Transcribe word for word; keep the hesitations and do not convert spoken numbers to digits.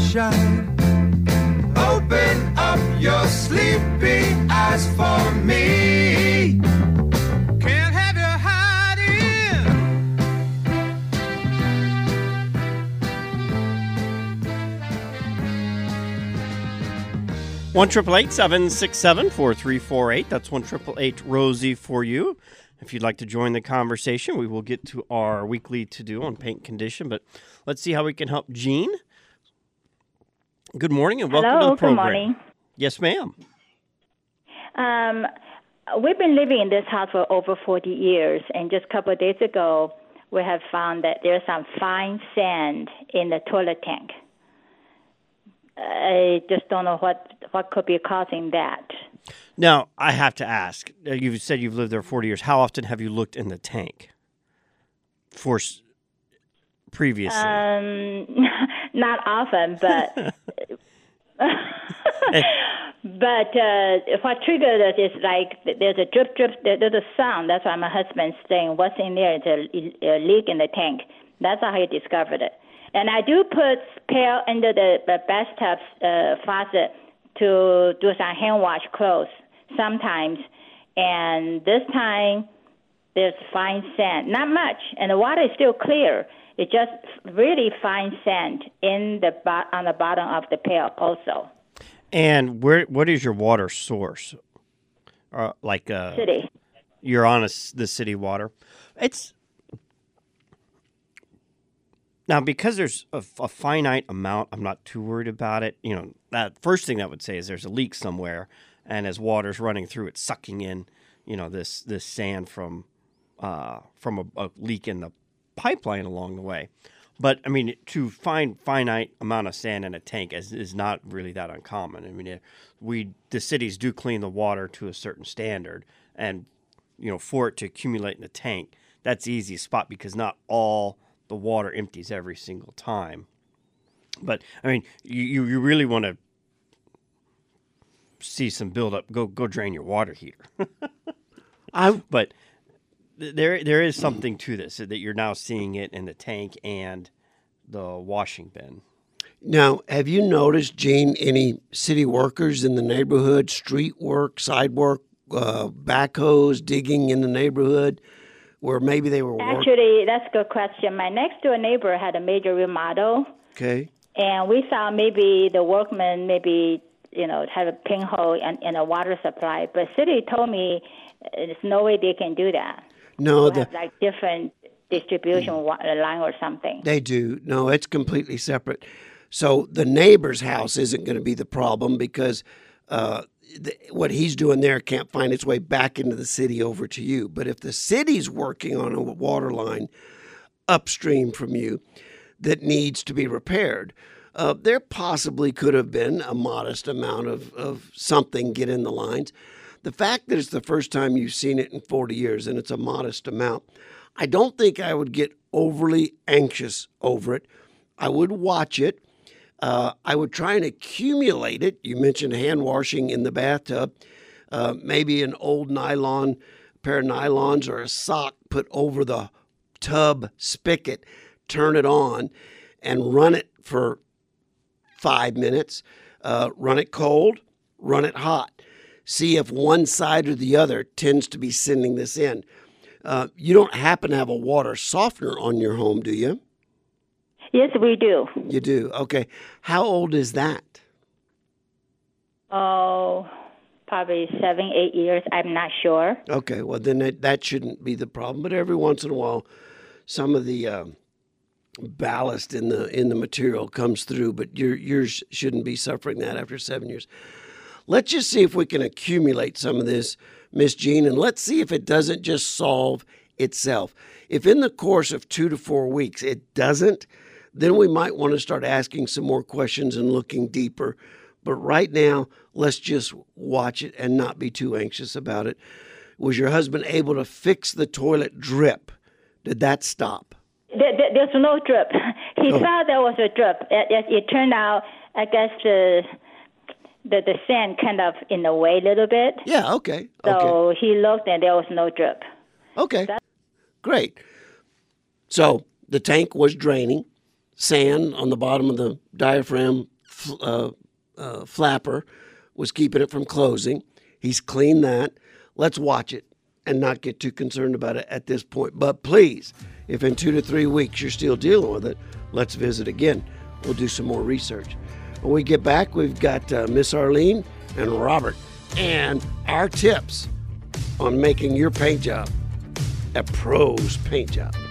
sunshine. Open up your sleepy eyes for me. Can't have you hiding. one triple eight seven six seven four three four eight. That's one triple eight Rosie for you. If you'd like to join the conversation, we will get to our weekly to-do on paint condition, but let's see how we can help Jean. Good morning and welcome Hello, to the program. Good morning. Yes, ma'am. Um, we've been living in this house for over forty years, and just a couple of days ago, we have found that there's some fine sand in the toilet tank. I just don't know what, what could be causing that. Now, I have to ask, you've said you've lived there forty years. How often have you looked in the tank for s- previously? Um, not often, but... But uh, what triggered it is like there's a drip, drip, there's a sound. That's why my husband's saying, what's in there? It's a, a leak in the tank. That's how he discovered it. And I do put pail under the, the bathtub uh, faucet to do some hand wash clothes sometimes. And this time, there's fine sand. Not much. And the water is still clear. It's just really fine sand in the bo- on the bottom of the pail also. And where? What is your water source? Uh, like uh, City. You're on a, the city water. It's now because there's a, a finite amount. I'm not too worried about it. You know, that first thing that would say is there's a leak somewhere, and as water's running through, it's sucking in, you know, this this sand from uh, from a, a leak in the pipeline along the way. But, I mean, to find finite amount of sand in a tank is, is not really that uncommon. I mean, it, we the cities do clean the water to a certain standard. And, you know, for it to accumulate in the tank, that's the easiest spot because not all the water empties every single time. But, I mean, you, you really want to see some buildup. Go go drain your water heater. I But... There, there is something to this that you're now seeing it in the tank and the washing bin. Now, have you noticed, Gene, any city workers in the neighborhood, street work, side work, uh, backhoes, digging in the neighborhood, where maybe they were working? Actually, that's a good question. My next door neighbor had a major remodel. Okay. And we thought maybe the workmen maybe, you know, have a pinhole in, in a water supply. But city told me there's no way they can do that. No, the, have like different distribution line or something. They do. No, it's completely separate. So the neighbor's house isn't going to be the problem because uh, the, what he's doing there can't find its way back into the city over to you. But if the city's working on a water line upstream from you that needs to be repaired, uh, there possibly could have been a modest amount of, of something get in the lines. The fact that it's the first time you've seen it in forty years and it's a modest amount, I don't think I would get overly anxious over it. I would watch it. Uh, I would try and accumulate it. You mentioned hand washing in the bathtub. Uh, maybe an old nylon, pair of nylons or a sock put over the tub spigot, turn it on, and run it for five minutes. Uh, run it cold, run it hot. See if one side or the other tends to be sending this in. Uh, you don't happen to have a water softener on your home, do you? Yes, we do. You do? Okay. How old is that? Oh, probably seven, eight years. I'm not sure. Okay. Well, then that, that shouldn't be the problem. But every once in a while, some of the uh, ballast in the in the material comes through. But your yours shouldn't be suffering that after seven years. Let's just see if we can accumulate some of this, Miss Jean, and let's see if it doesn't just solve itself. If in the course of two to four weeks it doesn't, then we might want to start asking some more questions and looking deeper. But right now, let's just watch it and not be too anxious about it. Was your husband able to fix the toilet drip? Did that stop? There, there, there's no drip. He Oh. thought there was a drip. It, it, it turned out, I guess, the, the the sand kind of in the way a little bit. Yeah, okay. So okay. he looked and there was no drip. Okay, That- great. So the tank was draining. Sand on the bottom of the diaphragm fl- uh, uh, flapper was keeping it from closing. He's cleaned that. Let's watch it and not get too concerned about it at this point. But please, if in two to three weeks you're still dealing with it, let's visit again. We'll do some more research. When we get back, we've got uh, Miss Arlene and Robert and our tips on making your paint job a pro's paint job.